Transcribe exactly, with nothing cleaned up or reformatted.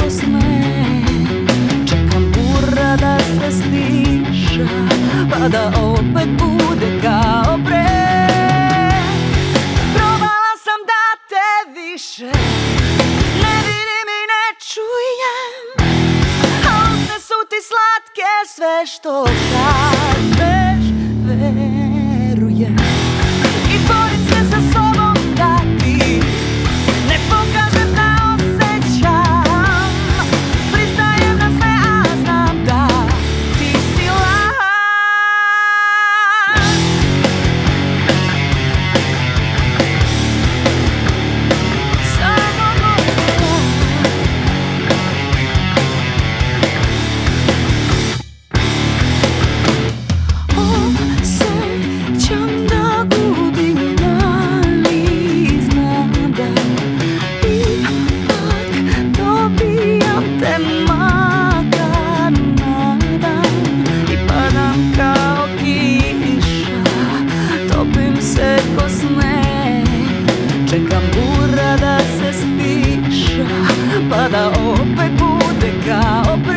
ko sneg. Čekam bura da se stiša, pa da opet bude kao pre. Probala sam da te više ne vidim i ne čujem, a usne su ti slatke, sve što kažeš verujem. I borim se sa sobom da ti ne pokažem da osjećam. Pristajem na sve, a znam da ti si laž. Samo možda osjećam da gubim, ali znam da ipak dobijam te, makar nadam. I padam kao kiša, topim se ko sneg. Čekam bura da se stiša, pa da opet bude kao pre.